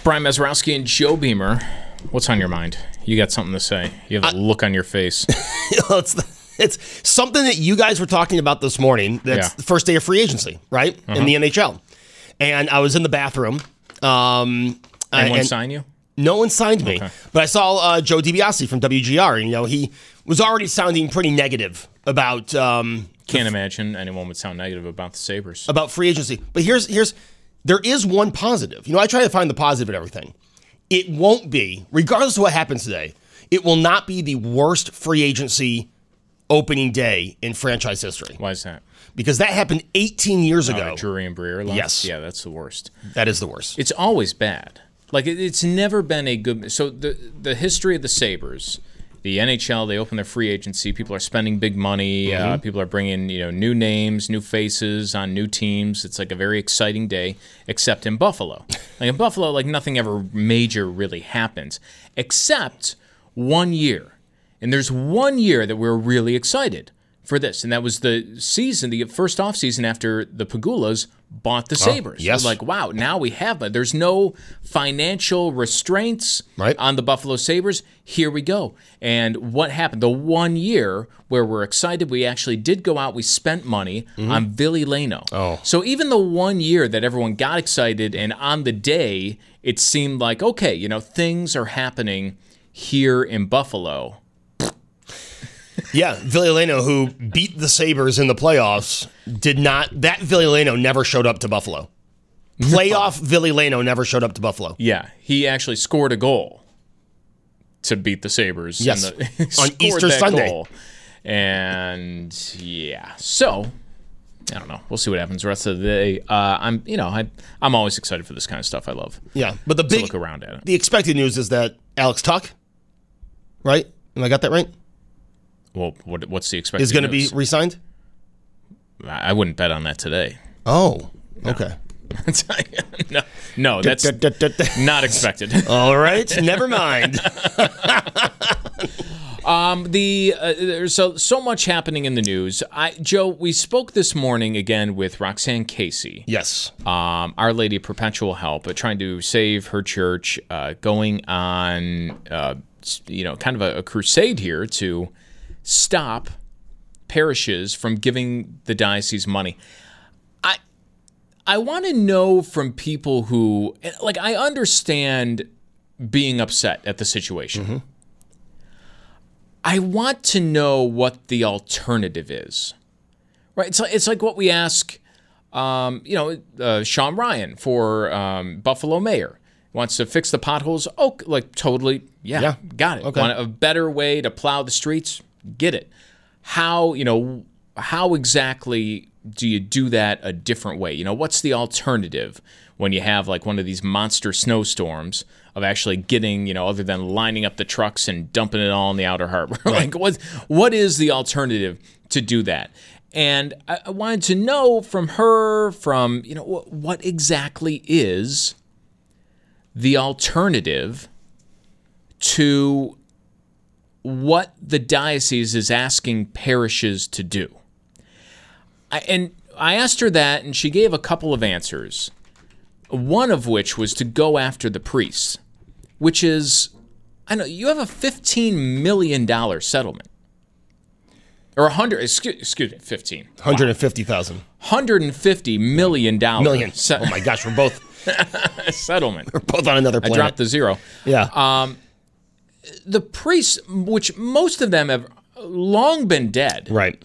Brian Mazurowski and Joe Beamer. What's on your mind? You got something to say. You have a look on your face. It's something that you guys were talking about this morning. That's the first day of free agency, right? In the NHL. And I was in the bathroom. Anyone sign you? No one signed me. Okay. But I saw Joe DiBiase from WGR. And, he was already sounding pretty negative about... Can't imagine anyone would sound negative about the Sabres. About free agency. But there is one positive. I try to find the positive in everything. It won't be, regardless of what happens today, it will not be the worst free agency opening day in franchise history. Why is that? Because that happened 18 years ago. Drury and Breer left? Yes. Yeah, that's the worst. That is the worst. It's always bad. Like, it's never been a good... So the history of the Sabres, the NHL, they open their free agency. People are spending big money. People are bringing new names, new faces on new teams. It's like a very exciting day, except in Buffalo. Like in Buffalo, nothing ever major really happens, except 1 year. And there's 1 year that we're really excited for this, and that was the season, the first off season after the Pagulas bought the Sabres. Yes. We're like, wow, now we have, but there's no financial restraints on the Buffalo Sabres. Here we go. And what happened? The 1 year where we're excited, we actually did go out, we spent money on Ville Leino. Oh. So even the 1 year that everyone got excited, and on the day, it seemed like, okay, things are happening here in Buffalo. Yeah, Ville Leino, who beat the Sabres in the playoffs, that Ville Leino never showed up to Buffalo. Playoff Ville Leino never showed up to Buffalo. Yeah, he actually scored a goal to beat the Sabres. Yes, on Easter Sunday. Goal. And so I don't know. We'll see what happens the rest of the day. I'm always excited for this kind of stuff. I love. Yeah, but the look around at it. The expected news is that Alex Tuch, right? Am I got that right? Well, what's the expected is going to news? be re-signed? I wouldn't bet on that today. Oh, okay. No, that's not expected. All right, never mind. There's so much happening in the news. Joe, we spoke this morning again with Roxanne Casey. Yes. Our Lady of Perpetual Help, trying to save her church, going on, kind of a crusade here to stop parishes from giving the diocese money. I want to know from people who, I understand being upset at the situation. Mm-hmm. I want to know what the alternative is, right? It's like what we ask, Sean Ryan for Buffalo mayor. Wants to fix the potholes. Oh, totally. Yeah, got it. Okay. Want a better way to plow the streets? Get it. How exactly do you do that a different way? What's the alternative when you have one of these monster snowstorms of actually getting, other than lining up the trucks and dumping it all in the outer harbor? Right. What is the alternative to do that? And I wanted to know from her, what exactly is the alternative to what the diocese is asking parishes to do. I asked her that, and she gave a couple of answers, one of which was to go after the priests, which is, you have a $15 million settlement. Or 15. 150,000. $150 million. Million. Oh my gosh, we're both... settlement. We're both on another planet. I dropped the zero. Yeah. The priests, which most of them have long been dead. Right.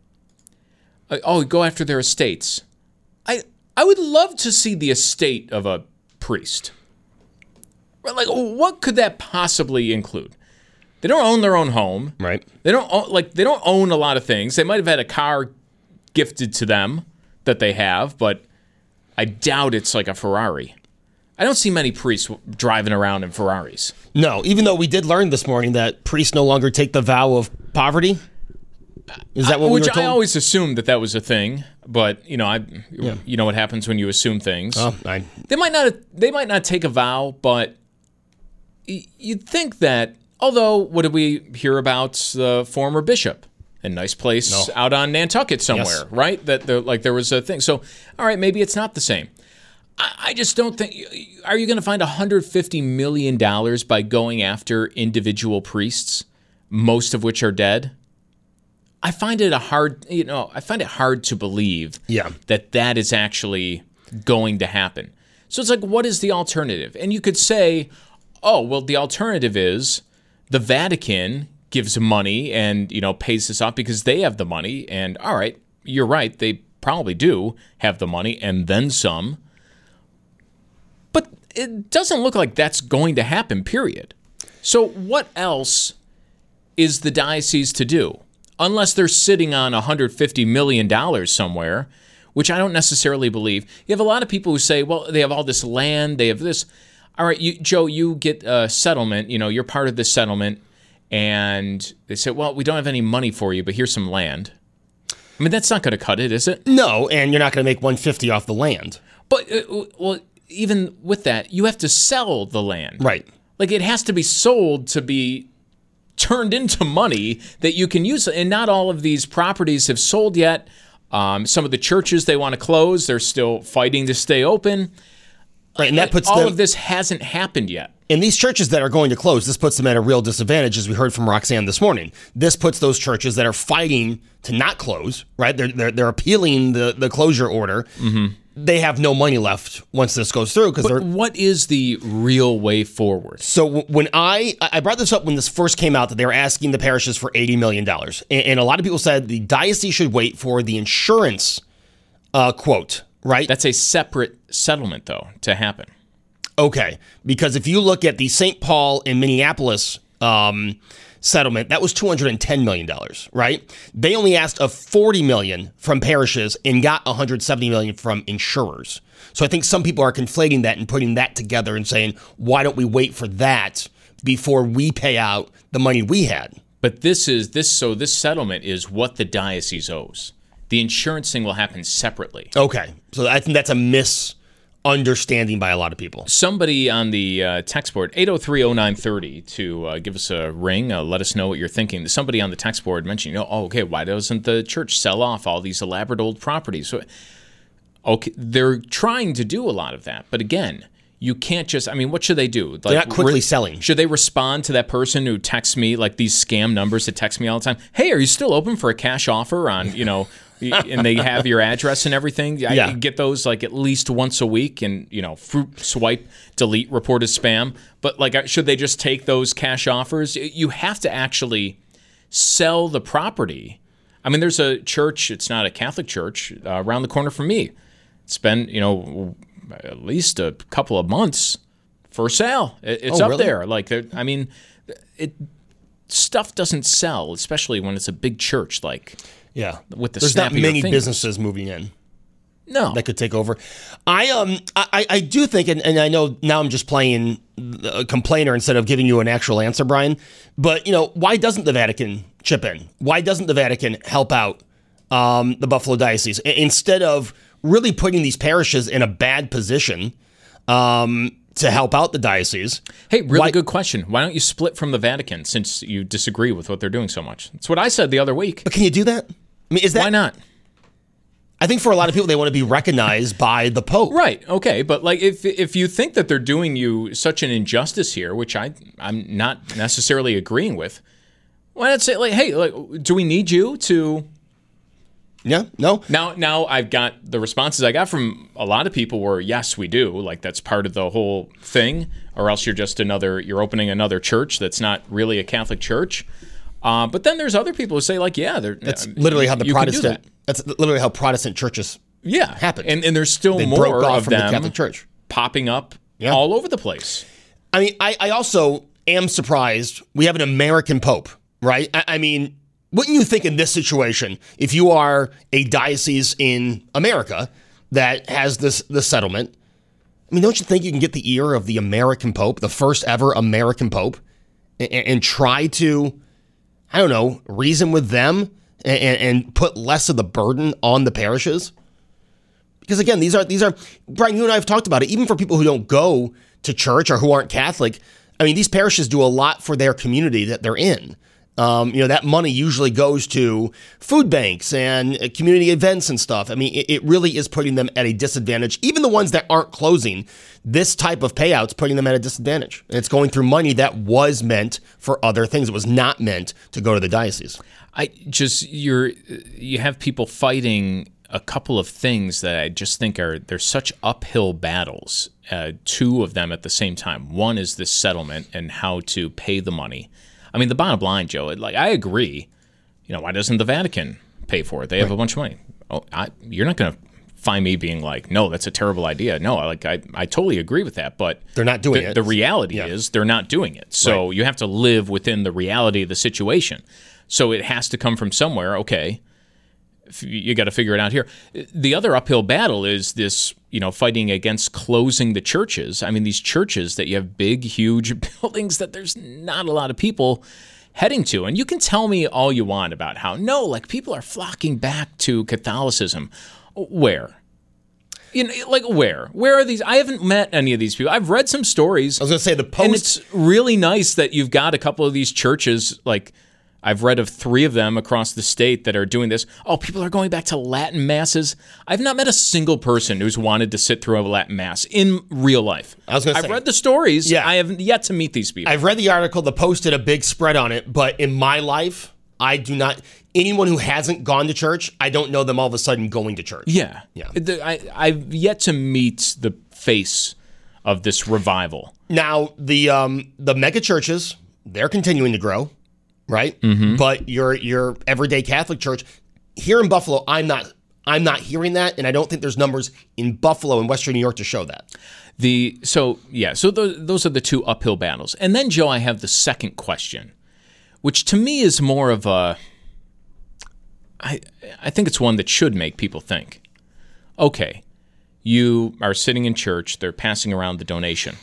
Go after their estates. I would love to see the estate of a priest. What could that possibly include? They don't own their own home. Right. They don't own a lot of things. They might have had a car gifted to them that they have, but I doubt it's like a Ferrari. I don't see many priests driving around in Ferraris. No, even though we did learn this morning that priests no longer take the vow of poverty. Is that what we were told? I always assumed that was a thing, but you know what happens when you assume things. They might not take a vow, but you'd think that. Although, what did we hear about the former bishop? A nice place out on Nantucket somewhere, right? That there was a thing. So, all right, maybe it's not the same. I just don't think. Are you going to find $150 million by going after individual priests, most of which are dead? I find it hard to believe that is actually going to happen. So it's like, what is the alternative? And you could say, oh, well, the alternative is the Vatican gives money and, pays this off because they have the money. And all right, you're right, they probably do have the money and then some. But it doesn't look like that's going to happen, period. So what else is the diocese to do? Unless they're sitting on $150 million somewhere, which I don't necessarily believe. You have a lot of people who say, well, they have all this land, they have this. All right, Joe, you get a settlement, you're part of this settlement, and they say, well, we don't have any money for you, but here's some land. I mean, that's not going to cut it, is it? No, and you're not going to make $150 off the land. But, even with that, you have to sell the land. Right. Like, it has to be sold to be turned into money that you can use. And not all of these properties have sold yet. Some of the churches they want to close, they're still fighting to stay open. Right, and that puts all of this hasn't happened yet. And these churches that are going to close, this puts them at a real disadvantage, as we heard from Roxanne this morning. This puts those churches that are fighting to not close, right? They're appealing the closure order. Mm-hmm. They have no money left once this goes through. But what is the real way forward? So when I brought this up when this first came out, that they were asking the parishes for $80 million. And a lot of people said the diocese should wait for the insurance quote, right? That's a separate settlement, though, to happen. Okay, because if you look at the St. Paul and Minneapolis settlement, that was $210 million, right? They only asked of $40 million from parishes and got $170 million from insurers. So I think some people are conflating that and putting that together and saying, why don't we wait for that before we pay out the money we had? But this settlement is what the diocese owes. The insurance thing will happen separately. Okay, so I think that's a misunderstanding by a lot of people. Somebody on the text board, 803-0930, to give us a ring, let us know what you're thinking. Somebody on the text board mentioned, why doesn't the church sell off all these elaborate old properties? So, okay, they're trying to do a lot of that. But again, you can't just, what should they do? They're not quickly selling. Should they respond to that person who texts me, like these scam numbers that text me all the time? Hey, are you still open for a cash offer on, and they have your address and everything? I get those like at least once a week and, fruit, swipe, delete, report as spam. But should they just take those cash offers? You have to actually sell the property. There's a church, it's not a Catholic church, around the corner from me. It's been, at least a couple of months for sale. It's up really? There. Stuff doesn't sell, especially when it's a big church with the There's snap not of your many fingers. businesses moving in. No. That could take over. I do think, and I know now I'm just playing a complainer instead of giving you an actual answer, Brian, but, why doesn't the Vatican chip in? Why doesn't the Vatican help out the Buffalo Diocese instead of really putting these parishes in a bad position to help out the diocese? Hey, good question. Why don't you split from the Vatican since you disagree with what they're doing so much? That's what I said the other week. But can you do that? Is that... Why not? I think for a lot of people, they want to be recognized by the Pope. Right. Okay. But if you think that they're doing you such an injustice here, which I'm not necessarily agreeing with, why not say hey, do we need you to... Yeah, no. Now I've got the responses I got from a lot of people were, yes, we do. That's part of the whole thing, or else you're opening another church that's not really a Catholic church. But then there's other people who say that's literally how that's literally how Protestant churches happen. And there's still they more broke off of from them the Catholic Church popping up all over the place. I also am surprised we have an American Pope, right? Wouldn't you think in this situation, if you are a diocese in America that has this settlement, don't you think you can get the ear of the American Pope, the first ever American Pope, and try to, reason with them and put less of the burden on the parishes? Because again, these are Brian, you and I have talked about it, even for people who don't go to church or who aren't Catholic. These parishes do a lot for their community that they're in. That money usually goes to food banks and community events and stuff. I mean, it really is putting them at a disadvantage. Even the ones that aren't closing, this type of payout's putting them at a disadvantage. And it's going through money that was meant for other things. It was not meant to go to the diocese. You have people fighting a couple of things that I just think they're such uphill battles. Two of them at the same time. One is this settlement and how to pay the money. I mean, the bottom line, Joe, I agree. Why doesn't the Vatican pay for it? They have a bunch of money. You're not going to find me being like, no, that's a terrible idea. No, I totally agree with that, but they're not doing it. The reality is they're not doing it. So you have to live within the reality of the situation. So it has to come from somewhere. Okay, you got to figure it out here. The other uphill battle is this, fighting against closing the churches. I mean, these churches that you have big, huge buildings that there's not a lot of people heading to. And you can tell me all you want about how, people are flocking back to Catholicism. Where? Where? Where are these? I haven't met any of these people. I've read some stories. I was going to say and it's really nice that you've got a couple of these churches, I've read of 3 of them across the state that are doing this. Oh, people are going back to Latin masses. I've not met a single person who's wanted to sit through a Latin mass in real life. I've read the stories. Yeah. I have yet to meet these people. I've read the article. The Post did a big spread on it. But in my life, I do not. Anyone who hasn't gone to church, I don't know them all of a sudden going to church. Yeah. I've yet to meet the face of this revival. Now, the mega churches, they're continuing to grow. Right? Mm-hmm. But your everyday Catholic church here in Buffalo, I'm not hearing that, and I don't think there's numbers in Buffalo and Western New York to show that. So those are the 2 uphill battles. And then, Joe, I have the second question, which to me is more of a I think it's one that should make people think. Okay, you are sitting in church, they're passing around the donation.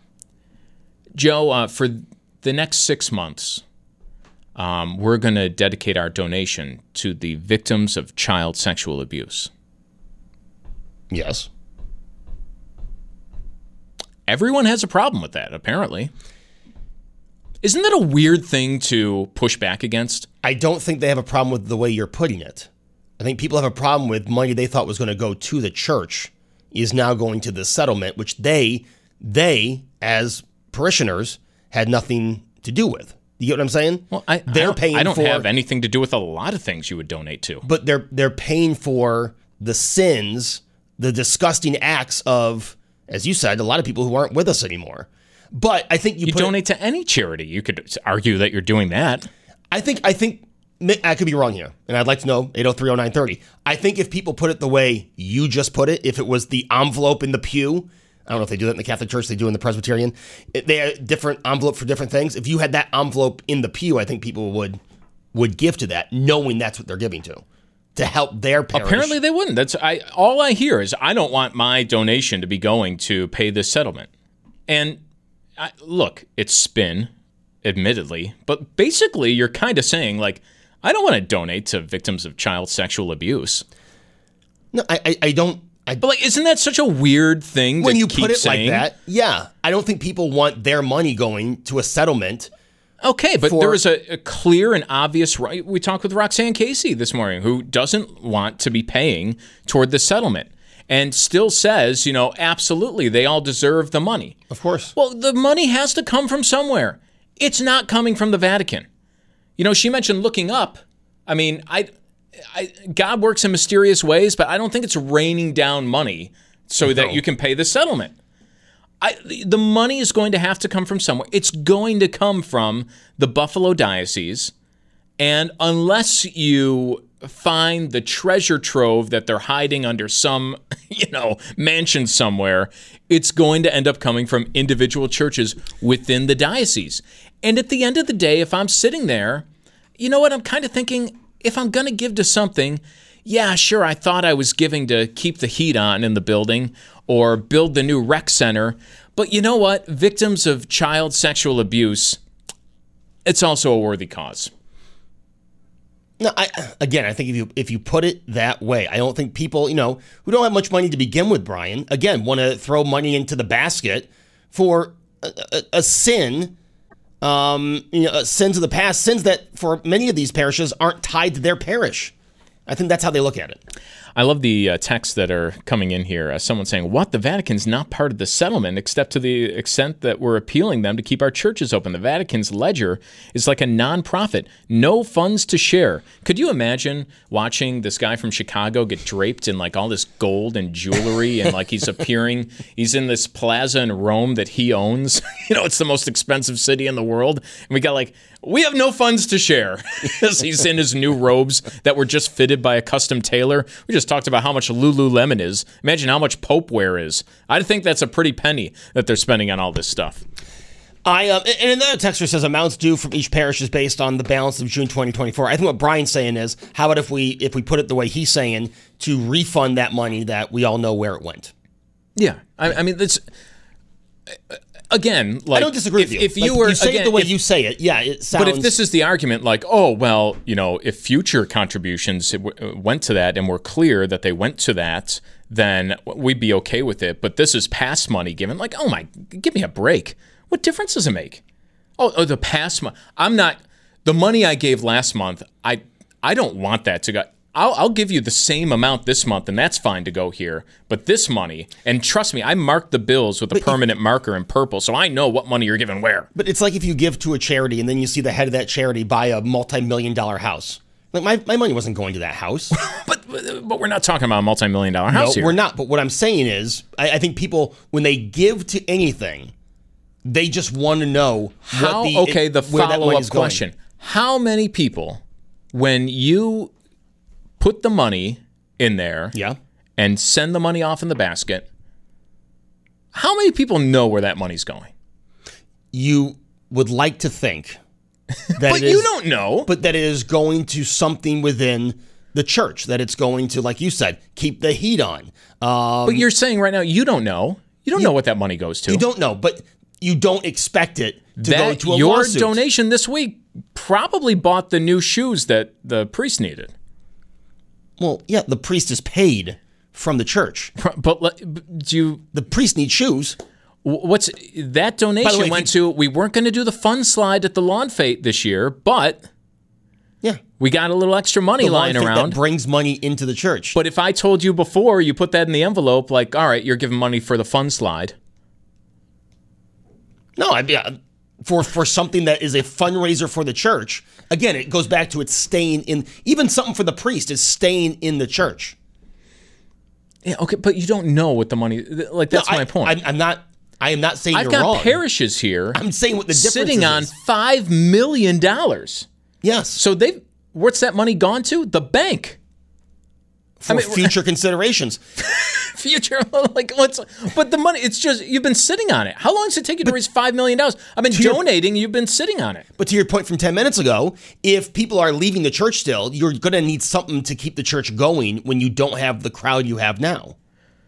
Joe, for the next 6 months, we're going to dedicate our donation to the victims of child sexual abuse. Yes. Everyone has a problem with that, apparently. Isn't that a weird thing to push back against? I don't think they have a problem with the way you're putting it. I think people have a problem with money they thought was going to go to the church is now going to the settlement, which they as parishioners, had nothing to do with. You get what I'm saying? Well, I don't have anything to do with a lot of things you would donate to. But they're paying for the sins, the disgusting acts of, as you said, a lot of people who aren't with us anymore. But I think you donate to any charity. You could argue that you're doing that. I think I could be wrong here, and I'd like to know 8030930. I think if people put it the way you just put it, if it was the envelope in the pew. I don't know if they do that in the Catholic Church. They do in the Presbyterian. They have a different envelope for different things. If you had that envelope in the pew, I think people would give to that, knowing that's what they're giving to help their parish. Apparently they wouldn't. All I hear is I don't want my donation to be going to pay this settlement. And look, it's spin, admittedly, but basically you're kind of saying, I don't want to donate to victims of child sexual abuse. No, I don't. But isn't that such a weird thing when to you keep put it saying? like that? Yeah, I don't think people want their money going to a settlement. Okay, but there is a clear and obvious right. We talked with Roxanne Casey this morning, who doesn't want to be paying toward the settlement, and still says, absolutely, they all deserve the money. Of course. Well, the money has to come from somewhere. It's not coming from the Vatican. She mentioned looking up. I mean, God works in mysterious ways, but I don't think it's raining down money so that you can pay the settlement. The money is going to have to come from somewhere. It's going to come from the Buffalo Diocese, and unless you find the treasure trove that they're hiding under some, mansion somewhere, it's going to end up coming from individual churches within the diocese. And at the end of the day, if I'm sitting there, you know what, I'm kind of thinking, if I'm going to give to something, yeah, sure, I thought I was giving to keep the heat on in the building or build the new rec center. But you know what? Victims of child sexual abuse, it's also a worthy cause. No, I think if you put it that way, I don't think people, who don't have much money to begin with, Brian, again, want to throw money into the basket for a sin sins of the past, sins that for many of these parishes aren't tied to their parish. I think that's how they look at it. I love the texts that are coming in here. Someone saying, what? The Vatican's not part of the settlement, except to the extent that we're appealing them to keep our churches open. The Vatican's ledger is like a nonprofit. No funds to share. Could you imagine watching this guy from Chicago get draped in like all this gold and jewelry and like he's appearing, he's in this plaza in Rome that he owns. It's the most expensive city in the world. And we got like, we have no funds to share. He's in his new robes that were just fitted by a custom tailor. We just talked about how much Lululemon is. Imagine how much Pope wear is. I think that's a pretty penny that they're spending on all this stuff. And another texter says amounts due from each parish is based on the balance of June 2024. I think what Brian's saying is, how about if we put it the way he's saying, to refund that money that we all know where it went? Yeah. I mean, that's... Again, like, I don't disagree with you. If you like, were you say again, it the way you say it, yeah, it sounds. But if this is the argument, like, oh well, if future contributions went to that and we're clear that they went to that, then we'd be okay with it. But this is past money given. Like, oh my, give me a break. What difference does it make? Oh, the past month. I'm not the money I gave last month. I don't want that to go. I'll give you the same amount this month, and that's fine to go here. But this money, and trust me, I marked the bills with a permanent marker in purple, so I know what money you're giving where. But it's like if you give to a charity, and then you see the head of that charity buy a multi-million-dollar house. Like my money wasn't going to that house. but we're not talking about a multi-million-dollar house here. No, we're not. But what I'm saying is, I think people, when they give to anything, they just want to know the follow-up question. How many people, when you put the money in there and send the money off in the basket, how many people know where that money's going? You would like to think that but you don't know. But that it is going to something within the church, that it's going to, like you said, keep the heat on. But you're saying right now you don't know. You don't know what that money goes to. You don't know, but you don't expect it to go to a your lawsuit. Donation this week probably bought the new shoes that the priest needed. Well, yeah, the priest is paid from the church. But the priest needs shoes. What's that donation went to? We weren't going to do the fun slide at the lawn fete this year, but we got a little extra money lying around. That brings money into the church. But if I told you before, you put that in the envelope, like, all right, you're giving money for the fun slide. No, for something that is a fundraiser for the church. Again, it goes back to it staying in. Even something for the priest is staying in the church. Yeah, okay, but you don't know what the money. Like that's my point. I am not saying I've you're wrong. got parishes here. I'm saying what the difference sitting on is. $5 million. Yes. So what's that money gone to? The bank. For future considerations. Future, like what's? But the money, it's just you've been sitting on it. How long does it take you to raise $5 million? I've been donating. You've been sitting on it. But to your point from 10 minutes ago, if people are leaving the church still, you're going to need something to keep the church going when you don't have the crowd you have now.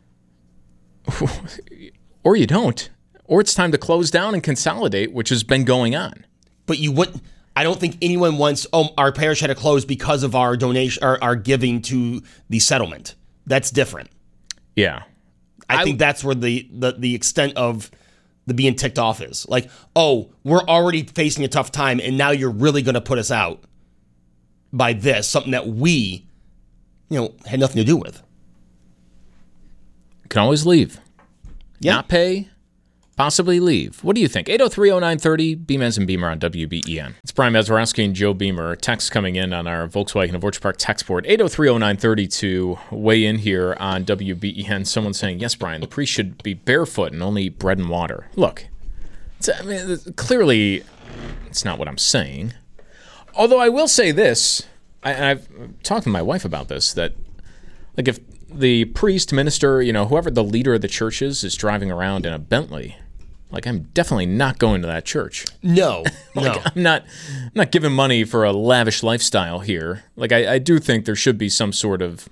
Or you don't. Or it's time to close down and consolidate, which has been going on. But you wouldn't. I don't think anyone wants, our parish had to close because of our donation, our giving to the settlement. That's different. Yeah. I think that's where the extent of the being ticked off is. Like, we're already facing a tough time, and now you're really going to put us out by this, something that we, had nothing to do with. Can always leave. Yeah. Not pay. Possibly leave. What do you think? 803-0930, Beamans and Beamer on WBEN. It's Brian Mazurowski and Joe Beamer. Text coming in on our Volkswagen of Orchard Park text board. 803-0930 to weigh in here on WBEN. Someone saying, yes, Brian, the priest should be barefoot and only eat bread and water. Look, clearly it's not what I'm saying. Although I will say this, and I've talked to my wife about this, that like if the priest, minister, whoever the leader of the church is driving around in a Bentley, like I'm definitely not going to that church. No, no. I'm not giving money for a lavish lifestyle here. Like I do think there should be some sort of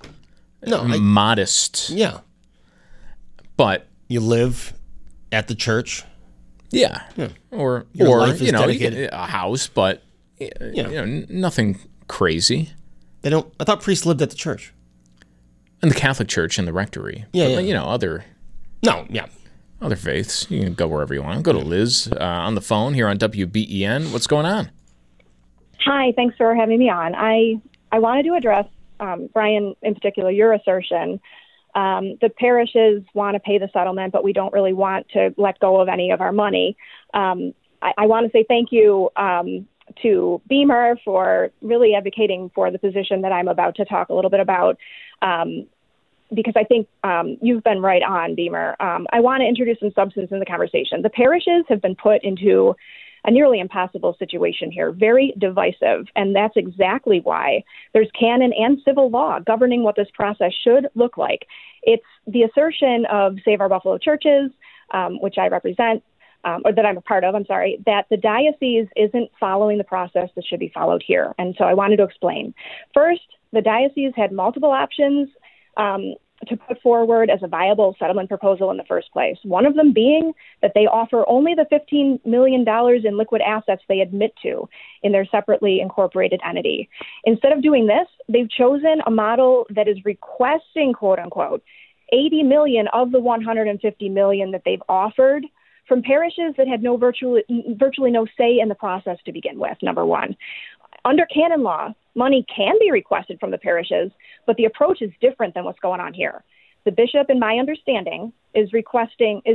modest. Yeah. But you live at the church. Yeah. Or a house, but nothing crazy. I thought priests lived at the church. In the Catholic Church and the rectory. Yeah, but, other. No, yeah. other faiths. You can go wherever you want. Go to Liz on the phone here on WBEN. What's going on? Hi, thanks for having me on. I wanted to address, Brian, in particular, your assertion. The parishes want to pay the settlement, but we don't really want to let go of any of our money. I want to say thank you to Beamer for really advocating for the position that I'm about to talk a little bit about, because I think you've been right on, Beamer. I want to introduce some substance in the conversation. The parishes have been put into a nearly impossible situation here, very divisive, and that's exactly why there's canon and civil law governing what this process should look like. It's the assertion of Save Our Buffalo Churches, which I represent, or that I'm a part of, that the diocese isn't following the process that should be followed here. And so I wanted to explain. First, the diocese had multiple options to put forward as a viable settlement proposal in the first place. One of them being that they offer only the $15 million in liquid assets they admit to in their separately incorporated entity. Instead of doing this, they've chosen a model that is requesting, quote unquote, 80 million of the 150 million that they've offered from parishes that had virtually no say in the process to begin with, number one. Under canon law, money can be requested from the parishes, but the approach is different than what's going on here. The bishop, in my understanding, is required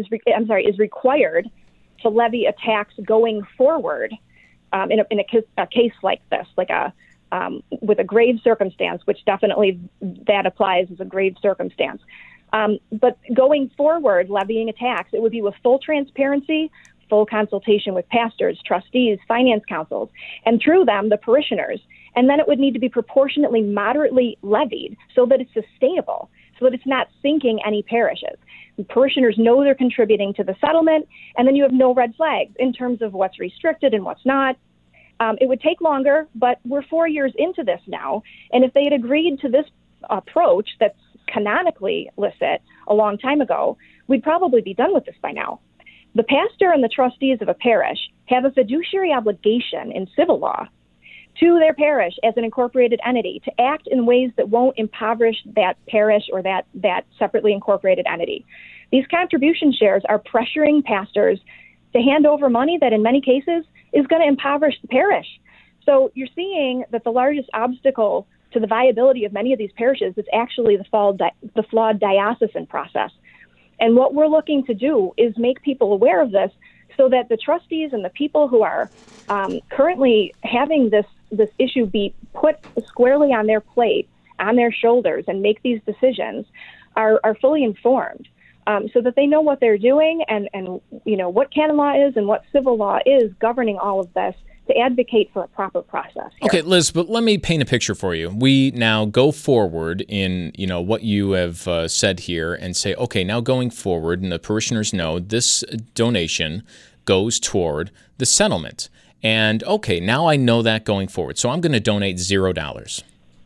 to levy a tax going forward in a case like this, with a grave circumstance, which definitely that applies as a grave circumstance. But going forward, levying a tax, it would be with full transparency, full consultation with pastors, trustees, finance councils, and through them, the parishioners. And then it would need to be proportionately moderately levied so that it's sustainable, so that it's not sinking any parishes. The parishioners know they're contributing to the settlement, and then you have no red flags in terms of what's restricted and what's not. It would take longer, but we're 4 years into this now. And if they had agreed to this approach that's canonically licit a long time ago, we'd probably be done with this by now. The pastor and the trustees of a parish have a fiduciary obligation in civil law to their parish as an incorporated entity to act in ways that won't impoverish that parish or that separately incorporated entity. These contribution shares are pressuring pastors to hand over money that in many cases is going to impoverish the parish. So you're seeing that the largest obstacle to the viability of many of these parishes is actually the flawed diocesan process. And what we're looking to do is make people aware of this so that the trustees and the people who are currently having this issue be put squarely on their plate, on their shoulders, and make these decisions are fully informed, so that they know what they're doing and what canon law is and what civil law is governing all of this, to advocate for a proper process here. Okay, Liz, but let me paint a picture for you. We now go forward in, what you have said here and say, okay, now going forward, and the parishioners know this donation goes toward the settlement. And okay, now I know that going forward. So I'm going to donate $0.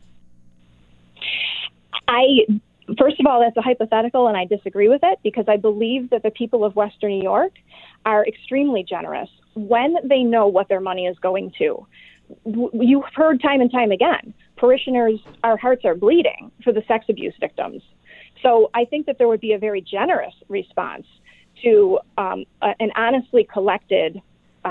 First of all, that's a hypothetical, and I disagree with it because I believe that the people of Western New York are extremely generous when they know what their money is going to. You've heard time and time again, parishioners, our hearts are bleeding for the sex abuse victims. So I think that there would be a very generous response to an honestly collected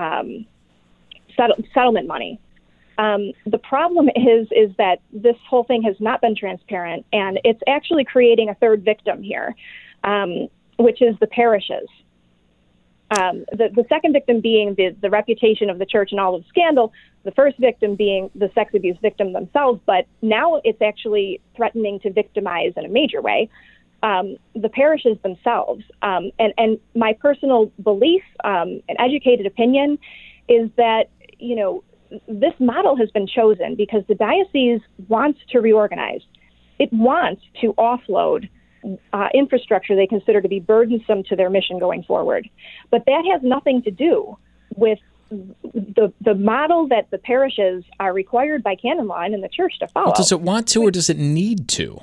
settlement money. The problem is that this whole thing has not been transparent, and it's actually creating a third victim here, which is the parishes. The second victim being the reputation of the church and all of the scandal, the first victim being the sex abuse victim themselves, but now it's actually threatening to victimize in a major way the parishes themselves. And my personal belief, an educated opinion, is that, this model has been chosen because the diocese wants to reorganize. It wants to offload infrastructure they consider to be burdensome to their mission going forward. But that has nothing to do with the model that the parishes are required by canon law and in the church to follow. Well, does it want to or does it need to?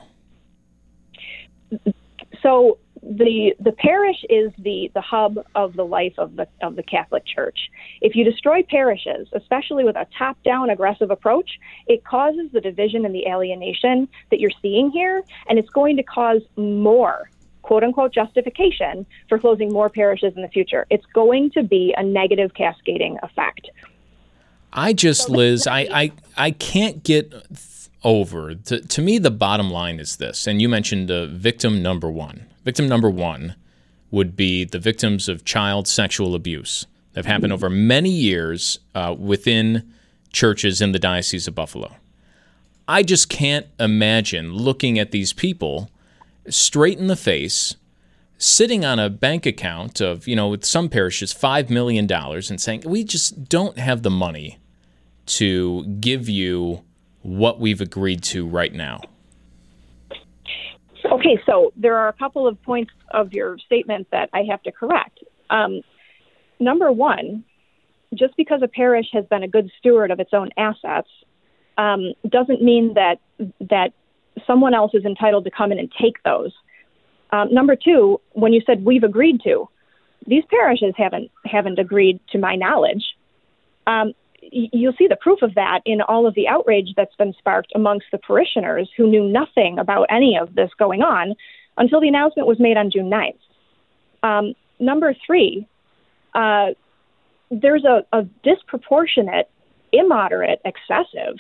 So the parish is the hub of the life of the Catholic Church. If you destroy parishes, especially with a top-down aggressive approach, it causes the division and the alienation that you're seeing here, and it's going to cause more quote unquote justification for closing more parishes in the future. It's going to be a negative cascading effect. Liz, I can't get over. To me, the bottom line is this, and you mentioned victim number one. Victim number one would be the victims of child sexual abuse that have happened over many years within churches in the Diocese of Buffalo. I just can't imagine looking at these people straight in the face, sitting on a bank account of, with some parishes, $5 million and saying, we just don't have the money to give you what we've agreed to right now. Okay, so there are a couple of points of your statement that I have to correct. Number one, just because a parish has been a good steward of its own assets doesn't mean that someone else is entitled to come in and take those. Number two, when you said we've agreed to, these parishes haven't agreed to my knowledge. You'll see the proof of that in all of the outrage that's been sparked amongst the parishioners who knew nothing about any of this going on until the announcement was made on June 9th. Number three, there's a disproportionate, immoderate, excessive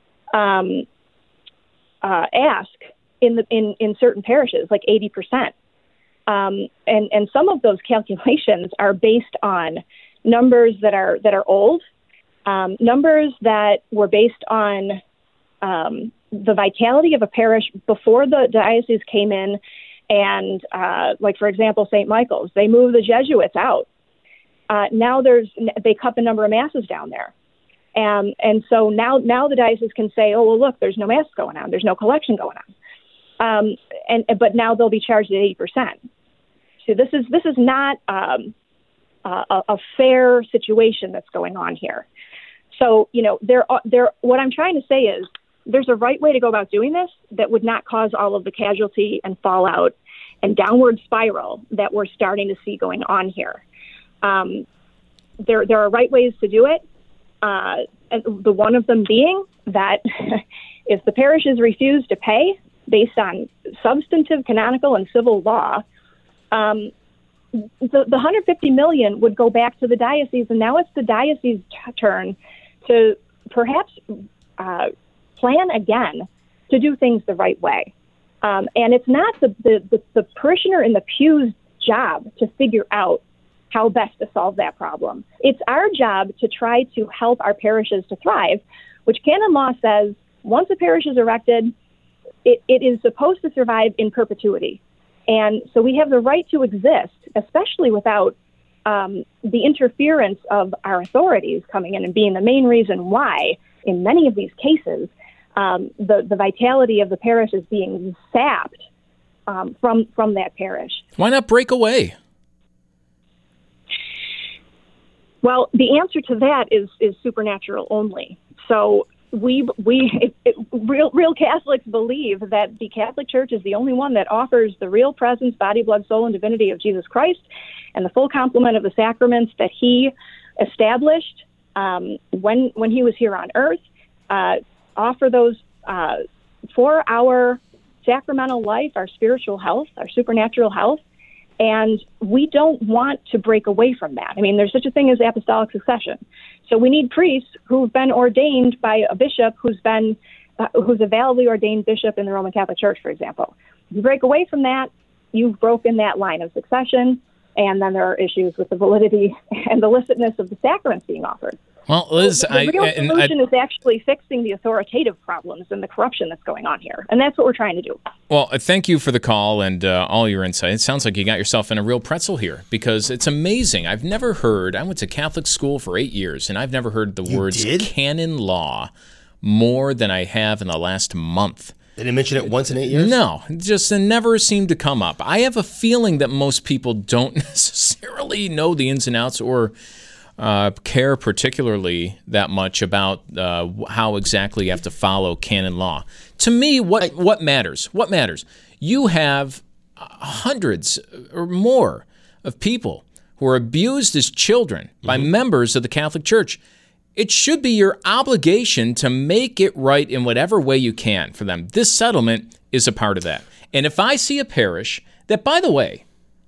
ask in certain parishes, like 80%. And some of those calculations are based on numbers that are old, numbers that were based on the vitality of a parish before the diocese came in, and like, for example, St. Michael's, they moved the Jesuits out. Now they cut the number of masses down there. And so now the diocese can say, oh, well, look, there's no mass going on. There's no collection going on. But now they'll be charged at 80%. So this is not a fair situation that's going on here. So, what I'm trying to say is there's a right way to go about doing this that would not cause all of the casualty and fallout and downward spiral that we're starting to see going on here. There are right ways to do it. And the one of them being that if the parishes refuse to pay based on substantive, canonical, and civil law, the $150 million would go back to the diocese, and now it's the diocese's turn to perhaps plan again to do things the right way. And it's not the parishioner in the pew's job to figure out how best to solve that problem. It's our job to try to help our parishes to thrive, which canon law says once a parish is erected, it is supposed to survive in perpetuity. And so we have the right to exist, especially without the interference of our authorities coming in and being the main reason why, in many of these cases, the vitality of the parish is being sapped from that parish. Why not break away? Well, the answer to that is supernatural only. So real Catholics believe that the Catholic Church is the only one that offers the real presence, body, blood, soul, and divinity of Jesus Christ, and the full complement of the sacraments that He established when He was here on earth. Offer those for our sacramental life, our spiritual health, our supernatural health. And we don't want to break away from that. I mean, there's such a thing as apostolic succession. So we need priests who've been ordained by a bishop who's a validly ordained bishop in the Roman Catholic Church, for example. If you break away from that, you've broken that line of succession, and then there are issues with the validity and the licitness of the sacraments being offered. Well, Liz, the real solution is actually fixing the authoritative problems and the corruption that's going on here, and that's what we're trying to do. Well, thank you for the call and all your insight. It sounds like you got yourself in a real pretzel here, because it's amazing. I went to Catholic school for 8 years, and I've never heard the words canon law more than I have in the last month. They didn't mention it once in 8 years? No, it never seemed to come up. I have a feeling that most people don't necessarily know the ins and outs or care particularly that much about how exactly you have to follow canon law. To me, what matters? What matters? You have hundreds or more of people who are abused as children by members of the Catholic Church. It should be your obligation to make it right in whatever way you can for them. This settlement is a part of that. And if I see a parish that, by the way,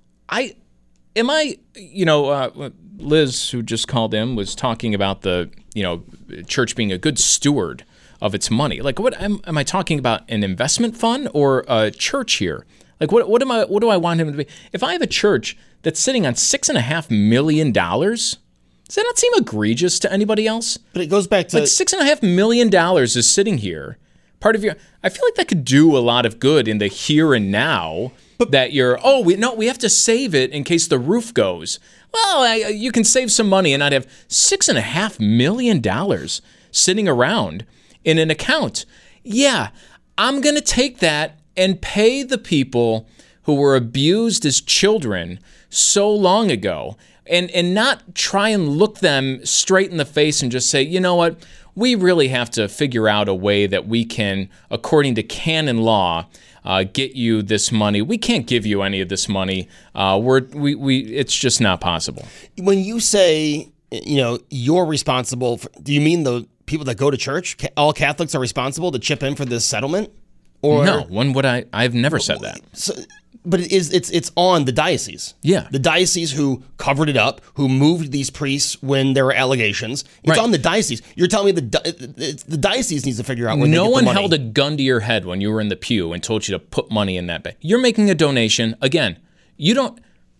Liz, who just called in, was talking about the, church being a good steward of its money. Like, what am I talking about? An investment fund or a church here? Like, what do I want him to be? If I have a church that's sitting on $6.5 million, does that not seem egregious to anybody else? But it goes back to like $6.5 million is sitting here. Part of your, I feel like that could do a lot of good in the here and now. That we have to save it in case the roof goes. Well, you can save some money and not have $6.5 million sitting around in an account. Yeah, I'm going to take that and pay the people who were abused as children so long ago and not try and look them straight in the face and just say, you know what, we really have to figure out a way that we can, according to canon law, get you this money. We can't give you any of this money. It's just not possible. When you say, you're responsible, do you mean the people that go to church? All Catholics are responsible to chip in for this settlement? Or no, when would I? I've never said that. But it's on the diocese. Yeah. The diocese who covered it up, who moved these priests when there were allegations. It's on the diocese. You're telling me the diocese needs to figure out where they get the money. No one held a gun to your head when you were in the pew and told you to put money in that bank. You're making a donation. Again, you don't...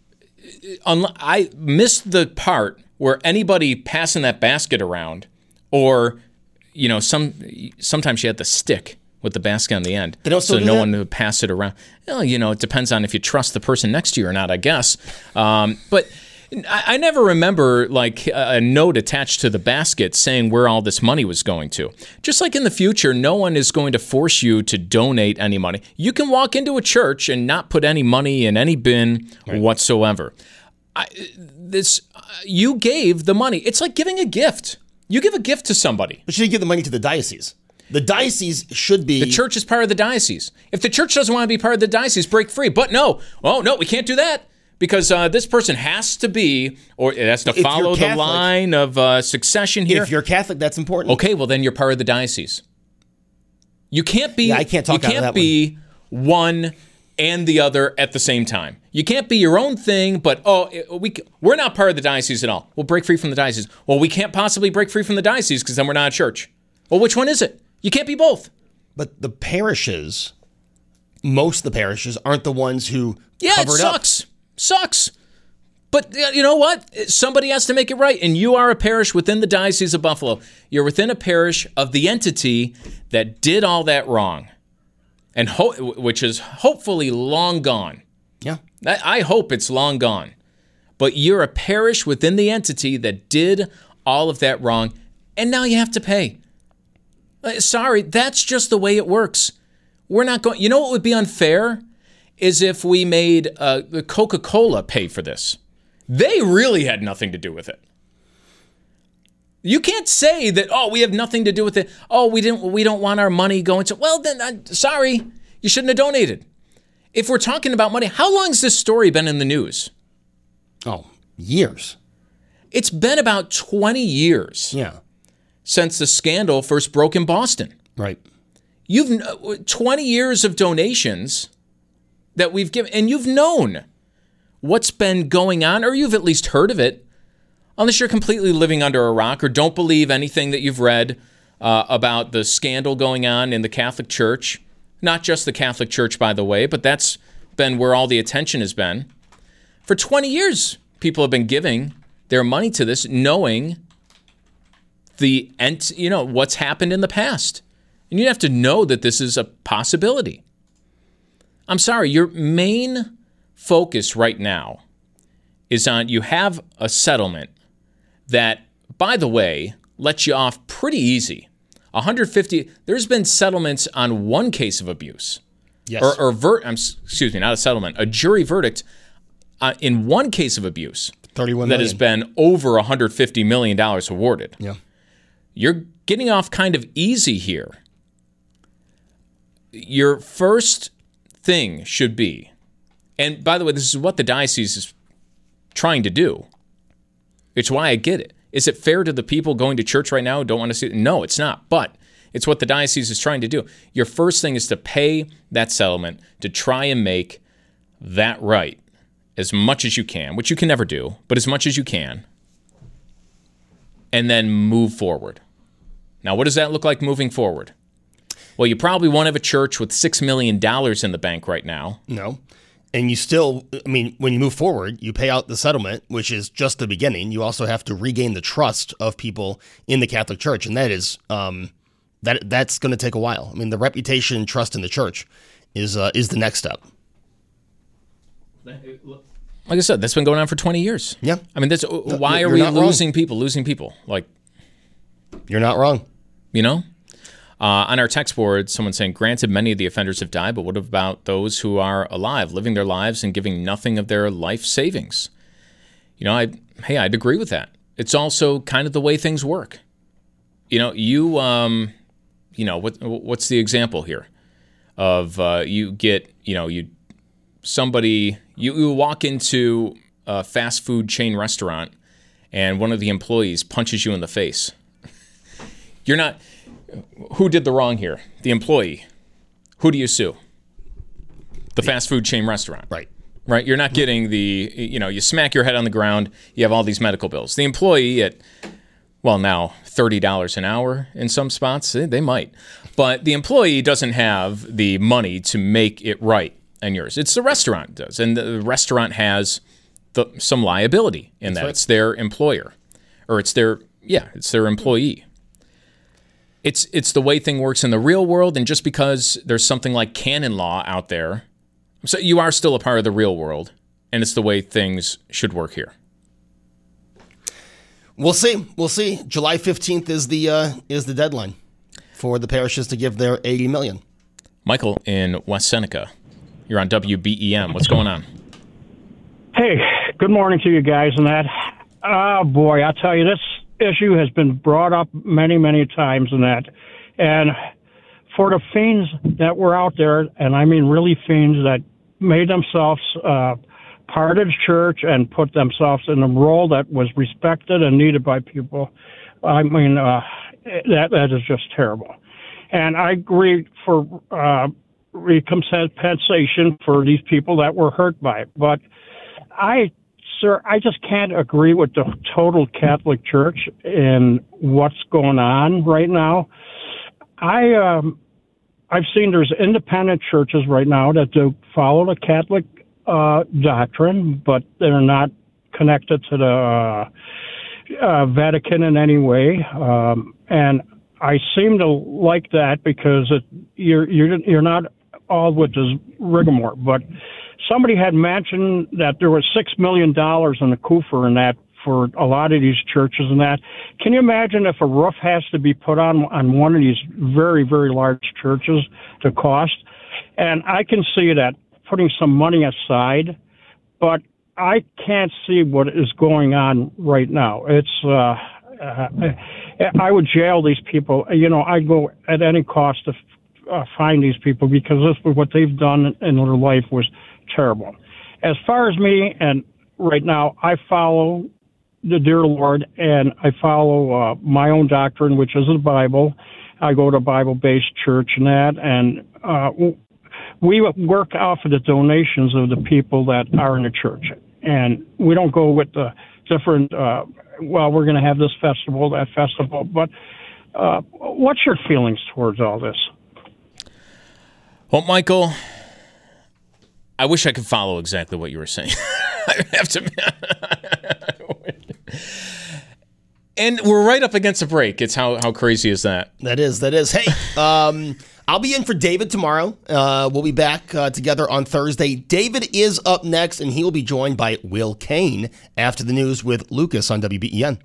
I missed the part where anybody passing that basket around or, sometimes you had the stick with the basket on the end. They don't still so do no that? one would pass it around. Well, it depends on if you trust the person next to you or not, I guess. But I never remember like a note attached to the basket saying where all this money was going to. Just like in the future, no one is going to force you to donate any money. You can walk into a church and not put any money in any bin whatsoever. You gave the money. It's like giving a gift. You give a gift to somebody. But you didn't give the money to the diocese. The diocese should be... The church is part of the diocese. If the church doesn't want to be part of the diocese, break free. But no, we can't do that because this person has to be, or it has to follow the line of succession here. If you're Catholic, that's important. Okay, well then you're part of the diocese. You can't be. Yeah, I can't talk out of that You can't be one and the other at the same time. You can't be your own thing, but we're not part of the diocese at all. We'll break free from the diocese. Well, we can't possibly break free from the diocese because then we're not a church. Well, which one is it? You can't be both. But the parishes, most of the parishes, aren't the ones who cover it up. Sucks. But you know what? Somebody has to make it right. And you are a parish within the Diocese of Buffalo. You're within a parish of the entity that did all that wrong. And which is hopefully long gone. Yeah. I hope it's long gone. But you're a parish within the entity that did all of that wrong. And now you have to pay. Sorry, that's just the way it works. We're not going... You know what would be unfair? Is if we made Coca-Cola pay for this. They really had nothing to do with it. You can't say that, we have nothing to do with it. We don't want our money going to... Well, then, sorry, you shouldn't have donated. If we're talking about money, how long has this story been in the news? Oh, years. It's been about 20 years. Yeah. Since the scandal first broke in Boston. Right. You've 20 years of donations that we've given, and you've known what's been going on, or you've at least heard of it, unless you're completely living under a rock or don't believe anything that you've read about the scandal going on in the Catholic Church. Not just the Catholic Church, by the way, but that's been where all the attention has been. For 20 years, people have been giving their money to this, knowing what's happened in the past. And you have to know that this is a possibility. I'm sorry, your main focus right now is on, you have a settlement that, by the way, lets you off pretty easy. 150, there's been settlements on one case of abuse. Yes. Not a settlement, a jury verdict in one case of abuse. $31 million. That has been over $150 million awarded. Yeah. You're getting off kind of easy here. Your first thing should be, and by the way, this is what the diocese is trying to do. It's why I get it. Is it fair to the people going to church right now who don't want to see it? No, it's not. But it's what the diocese is trying to do. Your first thing is to pay that settlement to try and make that right as much as you can, which you can never do, but as much as you can, and then move forward. Now, what does that look like moving forward? Well, you probably won't have a church with $6 million in the bank right now. No. And you still, I mean, when you move forward, you pay out the settlement, which is just the beginning. You also have to regain the trust of people in the Catholic Church, and that is that's going to take a while. I mean, the reputation and trust in the church is the next step. Like I said, that's been going on for 20 years. Yeah. I mean, why are we losing people? Like, you're not wrong. You know? On our text board, someone's saying, granted, many of the offenders have died, but what about those who are alive, living their lives and giving nothing of their life savings? You know, I'd agree with that. It's also kind of the way things work. You know, what's the example here of you walk into a fast food chain restaurant and one of the employees punches you in the face. You're not... Who did the wrong here? The employee. Who do you sue? The fast food chain restaurant. Right. Right? You're not getting you smack your head on the ground, you have all these medical bills. The employee at, well, now $30 an hour in some spots, they might. But the employee doesn't have the money to make it right and yours. It's the restaurant does. And the restaurant has some liability in that. Right. It's their employer. Or it's their employee. It's the way thing works in the real world, and just because there's something like canon law out there, so you are still a part of the real world, and it's the way things should work here. We'll see. July 15th is the deadline for the parishes to give their $80 million. Michael in West Seneca, you're on WBEM. What's going on? Hey, good morning to you guys and that. Oh boy, I'll tell you, this issue has been brought up many, many times and that. And for the fiends that were out there, and I mean really fiends that made themselves part of the church and put themselves in a role that was respected and needed by people, I mean, that is just terrible. And I agree for recompensation for these people that were hurt by it. But Sir, I just can't agree with the total Catholic Church and what's going on right now. I've seen there's independent churches right now that do follow the Catholic doctrine, but they're not connected to the Vatican in any way. And I seem to like that because you're not all with this rigmarole, but somebody had mentioned that there was $6 million in the coofer and that for a lot of these churches and that. Can you imagine if a roof has to be put on one of these very, very large churches to cost? And I can see that putting some money aside, but I can't see what is going on right now. It's I would jail these people. You know, I'd go at any cost to find these people because this was what they've done in their life was terrible. As far as me, and right now, I follow the dear Lord, and I follow my own doctrine, which is the Bible. I go to a Bible-based church and that, and we work off of the donations of the people that are in the church. And we don't go with the different, we're going to have this festival, that festival. But what's your feelings towards all this? Well, Michael, I wish I could follow exactly what you were saying. I have to. And we're right up against a break. It's how crazy is that? That is. Hey, I'll be in for David tomorrow. We'll be back together on Thursday. David is up next, and he will be joined by Will Kane after the news with Lucas on WBEN.